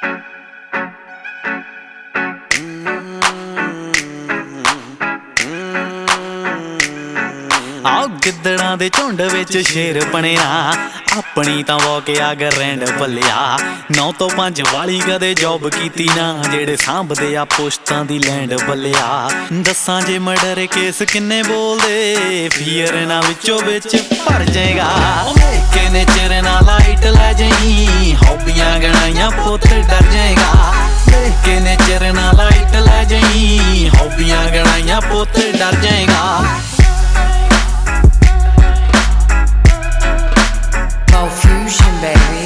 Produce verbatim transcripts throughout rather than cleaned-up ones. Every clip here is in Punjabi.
आओ गिद्दड़ां दे झुंड विच शेर बनिया अपनी तां वॉक आ रैंड भलिया नौ तो पंज वाली कदे जॉब कीती ना जेड़े सांभदे आ पोस्टां दी लैंड भलिया दस्सां जे मर्डर केस किन्ने बोलदे फीयर ना विचों विच भर जाएगा किन्ने चिर ना लाइट लै जाई हॉबियां गणाइयां पुत्त डर जाएगा किन्ने चिर ना लाइट लै जाई हॉबियां गणाइयां पुत्त डर जाएगा Fusion, baby.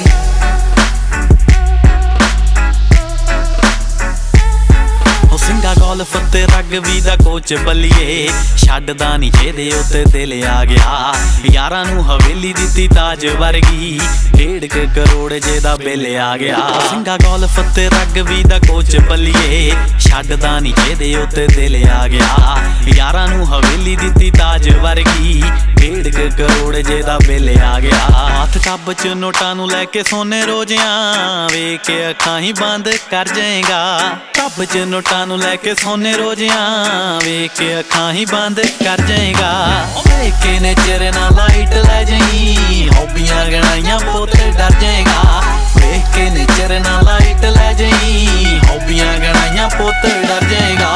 ਸਿੰਘਾ ਗੋਲਫ ਤੇ ਰਗਬੀ ਦਾ ਕੋਚ ਬੱਲੀਏ ਛੱਡਦਾ ਨਹੀਂ ਜਿਹਦੇ ਉੱਤੇ ਦਿਲ ਆ ਗਿਆ ਯਾਰਾਂ ਨੂੰ ਹਵੇਲੀ ਦਿੱਤੀ ਤਾਜ ਵਰਗੀ ਡੇਢ ਕੁ ਕਰੋੜ ਜਿਹਦਾ ਬਿੱਲ ਆ ਗਿਆ ਸਿੰਘਾ ਗੋਲਫ ਤੇ ਰਗਬੀ ਦਾ ਕੋਚ ਬੱਲੀਏ ਛੱਡਦਾ ਨਹੀਂ ਜਿਹਦੇ ਉੱਤੇ ਦਿਲ ਆ ਗਿਆ ਯਾਰਾਂ ਨੂੰ ਹਵੇਲੀ ਦਿੱਤੀ ਤਾਜ ਵਰਗੀ ਡੇਢ ਕੁ ਕਰੋੜ ਜਿਹਦਾ ਬਿੱਲ ਆ ਗਿਆ ਹੱਥ ਟੱਬ ਚ ਨੋਟਾਂ ਨੂੰ ਲੈ ਕੇ ਸੋਨੇ ਰੋਜ਼ਿਆਂ ਵੇਖ ਕੇ ਅੱਖਾਂ ਹੀ ਬੰਦ ਕਰ ਜਾਏਗਾ ਟੱਬ ਚ ਨੋਟਾਂ ਨੂੰ ਲੈ ਕੇ ਸੋਨੇ ਰੋਜ਼ਿਆਂ ਵੇਖ ਕੇ ਅੱਖਾਂ ਹੀ ਬੰਦ ਕਰ ਜਾਏਗਾ ਵੇਖ ਕੇ ਨੇ ਚਿਰ ਨਾ ਲਾਈਟ ਲੈ ਜਾਈ ਹੌਬੀਆਂ ਗਣਾਈਆਂ ਪੁੱਤ ਡਰ ਜਾਏਗਾ ਵੇਖ ਕੇ ਨੇ ਚਿਰ ਨਾ ਲਾਈਟ ਲੈ ਜਾਈ ਹੌਬੀਆਂ ਗਣਾਈਆਂ ਪੁੱਤ ਡਰ ਜਾਏਗਾ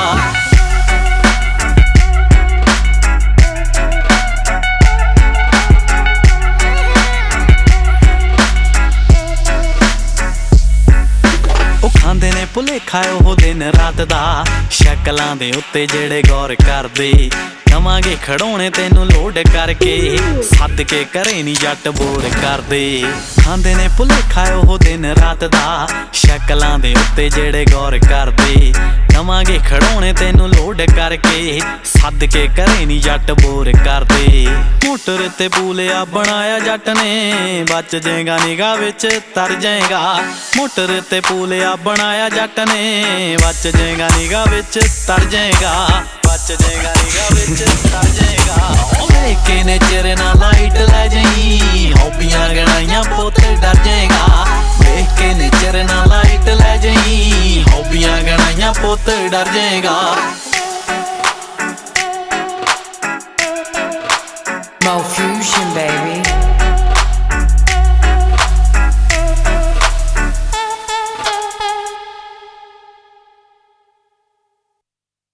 ਖਾਂਦੇ ਨੇ ਭੁਲੇਖਾ ਉਹ ਦਿਨ ਰਾਤ ਦਾ ਸ਼ਕਲਾਂ ਦੇ ਉੱਤੇ ਜਿਹੜੇ ਗੌਰ ਕਰਦੇ ਕਵਾਂਗੇ ਖੜਾਉਣੇ ਤੈਨੂੰ ਲੋਡ ਕਰਕੇ ਸੱਦ ਕੇ ਘਰੇ ਨੀ ਜੱਟ ਬੋਰ ਕਰਦੇ ਖਾਂਦੇ ਨੇ ਭੁਲੇਖਾ ਉਹ ਦਿਨ ਰਾਤ ਦਾ ਸ਼ਕਲਾਂ ਦੇ ਉੱਤੇ ਜਿਹੜੇ ਗੌਰ ਕਰਦੇ ਕਵਾਂਗੇ ਖੜਾਉਣੇ ਤੈਨੂੰ ਲੋਡ ਕਰਕੇ ਸੱਦ ਕੇ ਘਰੇ ਨੀ ਜੱਟ ਬੋਰ ਕਰਦੇ ਮੋਟਰ ਤੇ ਪੂਲਿਆ ਬਣਾਇਆ ਜੱਟ ਨੇ ਬਚ ਜਾਏਗਾ ਨਿਗਾਹ ਵਿੱਚ ਤਰ ਜਾਏਗਾ ਮੋਟਰ ਤੇ ਪੂਲਿਆ ਬਣਾਇਆ ਜੱਟ ਨੇ ਬਚ ਜਾਏਗਾ ਨਿਗਾਹ ਵਿੱਚ ਤਰ ਜਾਏਗਾ ਬਚ ਜਾਏਗਾ ਨਿਗਾਹ ਵਿੱਚ ਤਰ ਜਾਏਗਾ ਵੇਖ ਕੇ ਨੇ ਚਿਰ ਨਾ ਲਾਈਟ ਲੈ ਜਾਈ ਹੌਬੀਆਂ ਗਣਾਈਆਂ ਪੁੱਤ ਡਰ ਜਾਏਗਾ ਵੇਖ ਕੇ ਨੇ ਚਿਰ ਨਾ ਲਾਈਟ ਲੈ ਜਾਈ ਹੌਬੀਆਂ ਗਣਾਈਆਂ ਪੁੱਤ ਡਰ ਜਾਏਗਾ